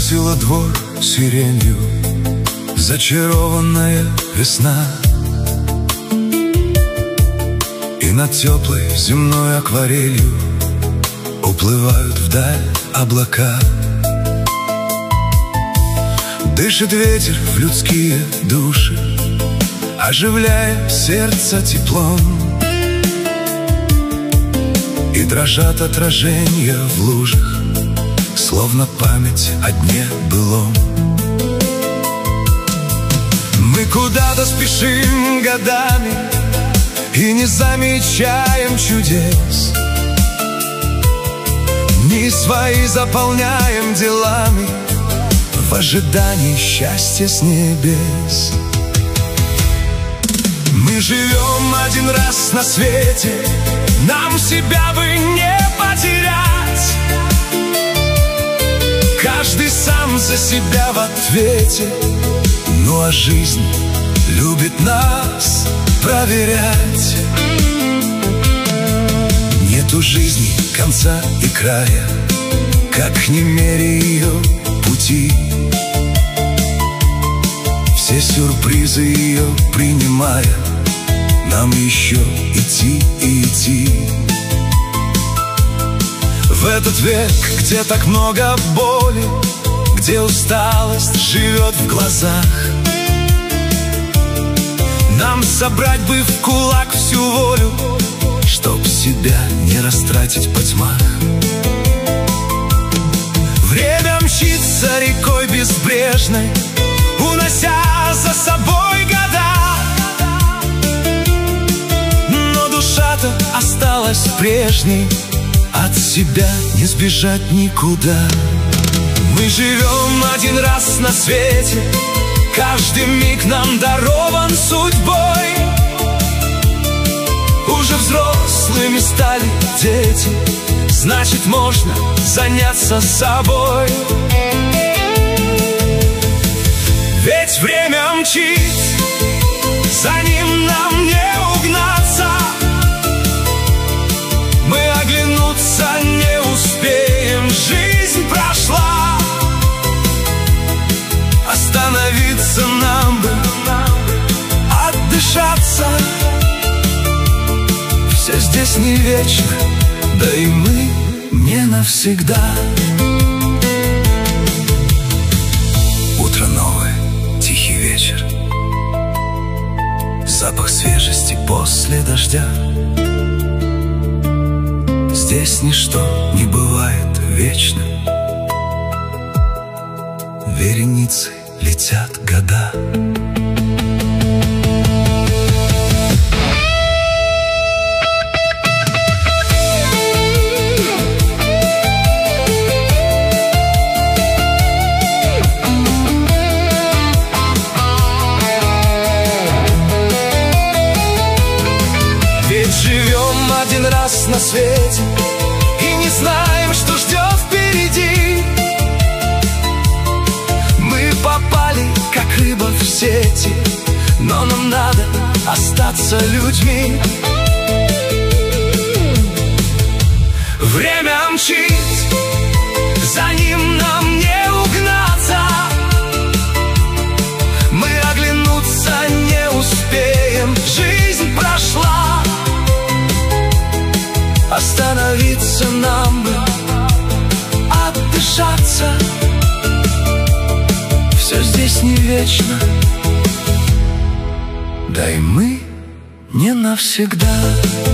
украсила двор сиренью зачарованная весна. И над теплой земной акварелью уплывают вдаль облака. Дышит ветер в людские души, оживляя сердце теплом. И дрожат отражения в лужах, словно память о дне былом. Мы куда-то спешим годами и не замечаем чудес. Дни свои заполняем делами в ожидании счастья с небес. Мы живем один раз на свете, нам себя бы не потерять. Каждый сам за себя в ответе, ну а жизнь любит нас проверять. Нету жизни конца и края, как не меряй ее пути. Все сюрпризы ее принимая, нам еще идти и идти. В этот век, где так много боли, где усталость живет в глазах, нам собрать бы в кулак всю волю, чтоб себя не растратить по тьмах. Время мчится рекой безбрежной, унося за собой года, но душа-то осталась прежней, от себя не сбежать никуда. Мы живем один раз на свете, каждый миг нам дарован судьбой. Уже взрослыми стали дети, значит, можно заняться собой. Ведь время мчит, за ним нам не угнаться. Мы оглянуться не успеем, жизнь прошла. Остановиться нам бы, отдышаться. Все здесь не вечно, да и мы не навсегда. Утро новое, тихий вечер, запах свежести после дождя. Здесь ничто не бывает вечным, вереницей летят года. Ведь живем один раз на свете и не знаем, что ждет впереди. Мы попали, как рыба в сети, но нам надо остаться людьми. Время мчит, за ним нам не угнаться. Мы оглянуться не успеем, жизнь прошла. Остановиться нам бы, отдышаться. Все здесь не вечно, да и мы не навсегда.